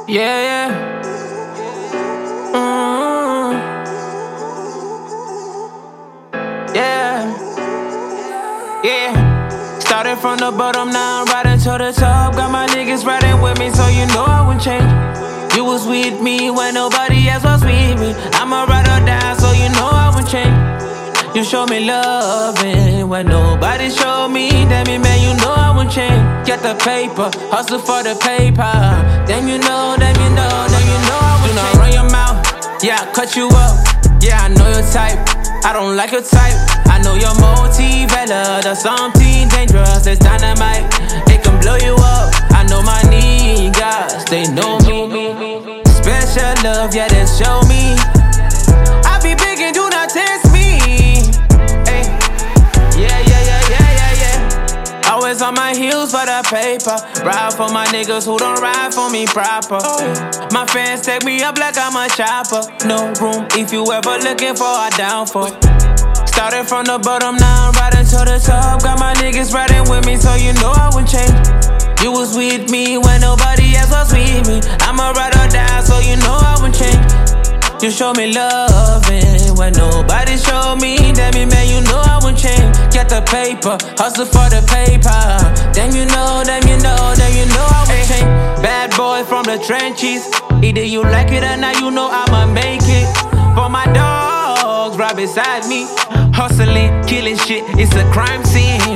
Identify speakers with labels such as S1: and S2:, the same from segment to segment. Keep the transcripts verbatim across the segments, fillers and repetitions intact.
S1: Yeah, yeah. Mm-hmm. Yeah. Yeah. Started from the bottom, now I'm riding to the top. Got my niggas riding with me, so you know I wouldn't change. You was with me when nobody else was with me. I'ma ride or die, so you know I wouldn't change. You show me loving when nobody showed me. Damn it, man, you know I wouldn't change. Get the paper, hustle for the paper. Damn, you know, damn, you know, damn, you know I wouldn't change. Do not run your mouth, yeah, I cut you up. Yeah, I know your type, I don't like your type. I know your motive, Ella, there's something dangerous. There's dynamite, it can blow you up. I know my niggas, they know me. Special love, yeah, they show me. I be big and do not test me. Hey. Yeah, yeah, yeah, yeah, yeah, yeah. Always on my heels for the paper. Ride for my niggas who don't ride for me proper. My fans take me up like I'm a chopper. No room if you ever looking for a downfall. Started from the bottom, now I'm riding to the top. Got my niggas riding with me, so you know I wouldn't change. You was with me when nobody else was with me. I'ma ride or die, so you know I wouldn't change. You show me loving when nobody showed me. Damn it, man, you know I wouldn't change. Get the paper, hustle for the paper. Damn, you know, damn, you know, damn, you know I wouldn't change. Bad boy from the trenches. Either you like it or not, you know I'ma make it. For my dogs right beside me. Hustling, killing shit, it's a crime scene.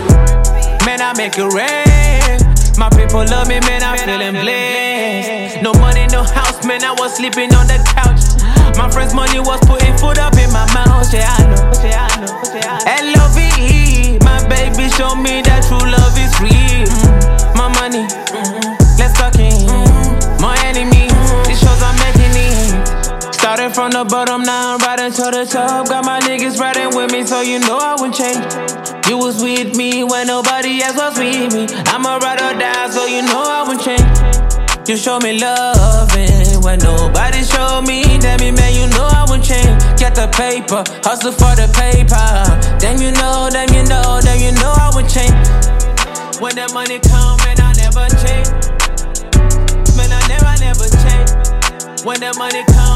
S1: Man, I make it rain. My people love me, man, I'm feeling blessed. No money, no house, man, I was sleeping on the couch. My friend's money was putting food up in my mouth. Yeah, I know, yeah, I know, yeah, I know. L O V E, my baby showed me that true love is real. Mm, my money, mm, let's talk in. Mm, my enemy, mm, it shows I'm making it. Started from the bottom, now I'm riding to the top. Got my niggas riding with me, so you know I wouldn't change. You was with me when nobody else was with me. I'ma ride or die, so you know I wouldn't change. You show me loving when nobody showed me. Damn it, man, you know I wouldn't change. Get the paper, hustle for the paper. Damn, you know, damn, you know, damn, you know I wouldn't change. When the money come, man, I never change. Man, I never, never change. When the money come.